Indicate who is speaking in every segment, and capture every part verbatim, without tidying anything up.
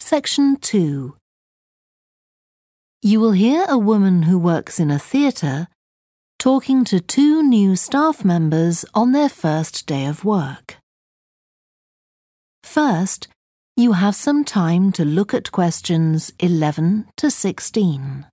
Speaker 1: Section two. You will hear a woman who works in a theatre talking to two new staff members on their first day of work. First, you have some time to look at questions eleven to sixteen.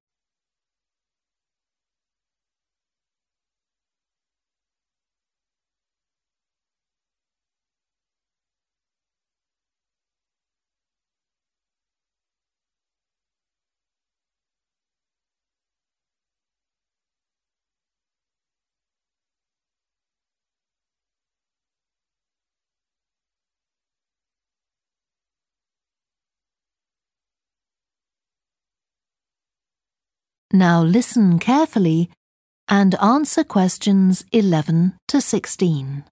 Speaker 1: Now listen carefully and answer questions eleven to sixteen.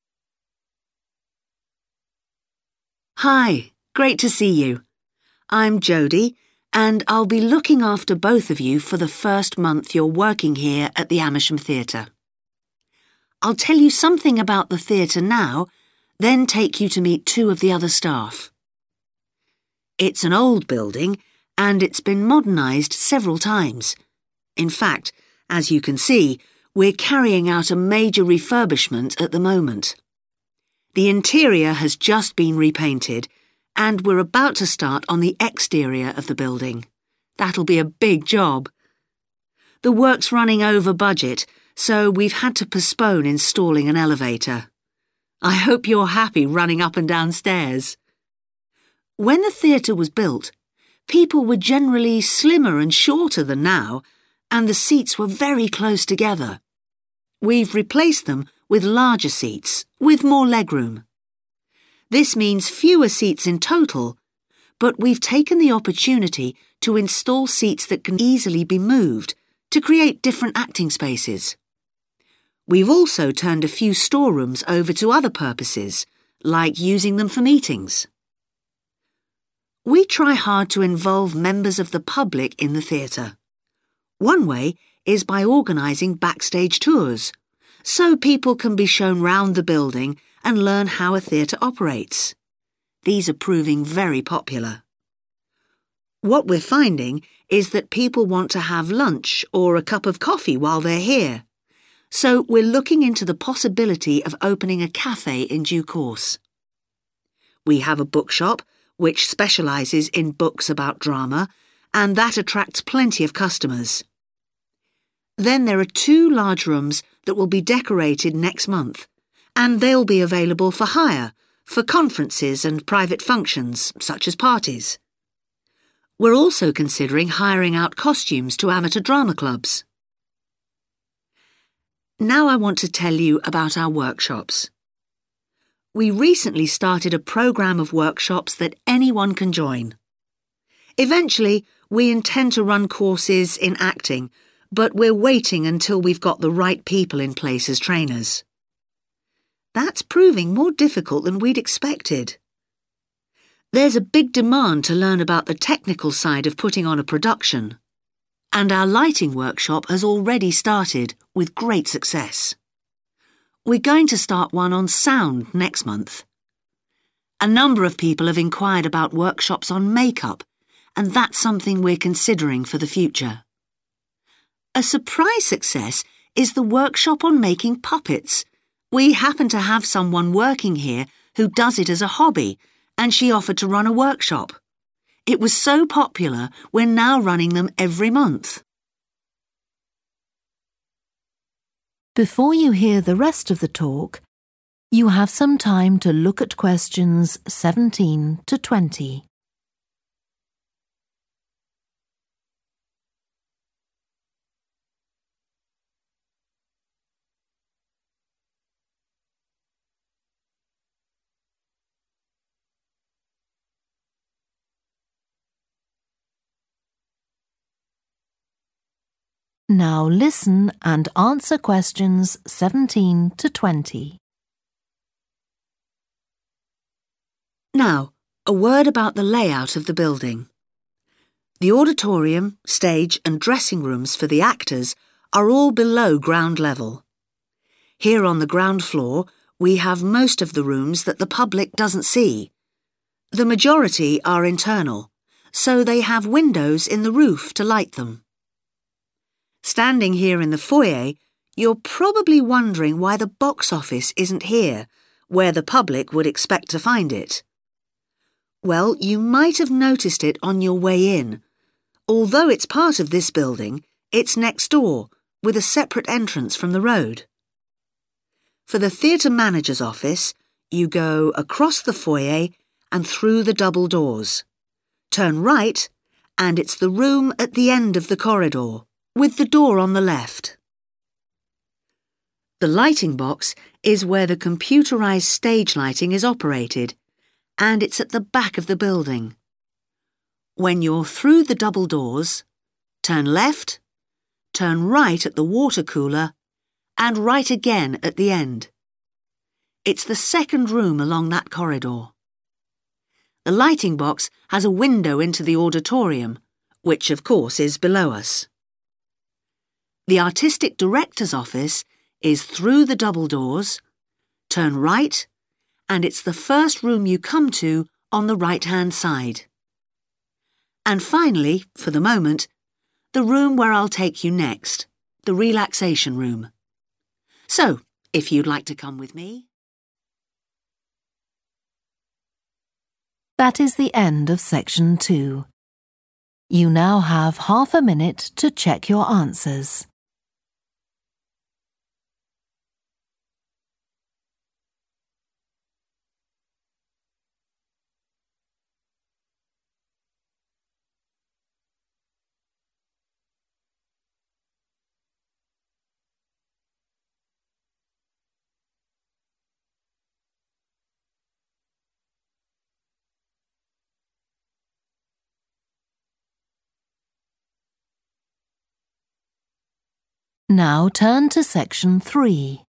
Speaker 2: Hi, great to see you. I'm Jodie, and I'll be looking after both of you for the first month you're working here at the Amersham Theatre. I'll tell you something about the theatre now, then take you to meet two of the other staff. It's an old building, and it's been modernised several times. In fact, as you can see, we're carrying out a major refurbishment at the moment. The interior has just been repainted, and we're about to start on the exterior of the building. That'll be a big job. The work's running over budget, so we've had to postpone installing an elevator. I hope you're happy running up and down stairs. When the theatre was built, people were generally slimmer and shorter than now, and the seats were very close together. We've replaced them with larger seats, with more legroom. This means fewer seats in total, but we've taken the opportunity to install seats that can easily be moved to create different acting spaces. We've also turned a few storerooms over to other purposes, like using them for meetings. We try hard to involve members of the public in the theatre. One way is by organising backstage tours, so people can be shown round the building and learn how a theatre operates. These are proving very popular. What we're finding is that people want to have lunch or a cup of coffee while they're here, so we're looking into the possibility of opening a cafe in due course. We have a bookshop which specialises in books about drama, and that attracts plenty of customers. Then there are two large rooms that will be decorated next month, and they'll be available for hire, for conferences and private functions, such as parties. We're also considering hiring out costumes to amateur drama clubs. Now I want to tell you about our workshops. We recently started a programme of workshops that anyone can join. Eventually, we intend to run courses in acting, but we're waiting until we've got the right people in place as trainers. That's proving more difficult than we'd expected. There's a big demand to learn about the technical side of putting on a production, and our lighting workshop has already started with great success. We're going to start one on sound next month. A number of people have inquired about workshops on makeup, and that's something we're considering for the future. A surprise success is the workshop on making puppets. We happen to have someone working here who does it as a hobby, and she offered to run a workshop. It was so popular, we're now running them every month.
Speaker 1: Before you hear the rest of the talk, you have some time to look at questions seventeen to twenty. Now listen and answer questions seventeen to twenty.
Speaker 2: Now, a word about the layout of the building. The auditorium, stage and dressing rooms for the actors are all below ground level. Here on the ground floor, we have most of the rooms that the public doesn't see. The majority are internal, so they have windows in the roof to light them. Standing here in the foyer, you're probably wondering why the box office isn't here, where the public would expect to find it. Well, you might have noticed it on your way in. Although it's part of this building, it's next door, with a separate entrance from the road. For the theatre manager's office, you go across the foyer and through the double doors. Turn right, and it's the room at the end of the corridor, with the door on the left. The lighting box is where the computerized stage lighting is operated, and it's at the back of the building. When you're through the double doors, turn left, turn right at the water cooler, and right again at the end. It's the second room along that corridor. The lighting box has a window into the auditorium, which of course is below us. The artistic director's office is through the double doors, turn right, and it's the first room you come to on the right-hand side. And finally, for the moment, the room where I'll take you next, the relaxation room. So, if you'd like to come with me.
Speaker 1: That is the end of section two. You now have half a minute to check your answers. Now turn to section three.